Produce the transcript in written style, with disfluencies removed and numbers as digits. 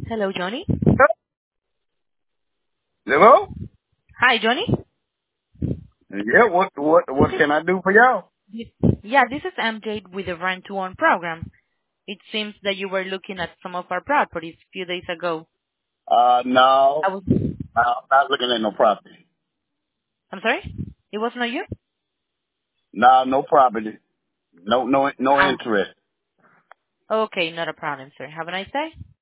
Hello, Johnny. Hello? Hi, Johnny. Yeah, what can I do for y'all? Yeah, this is MJ with the Rent to Own program. It seems that you were looking at some of our properties a few days ago. I No, was. I'm not looking at no property. I'm sorry. It was not you. No, no property. No Ah, interest. okay, not a problem, sir. Have a nice day.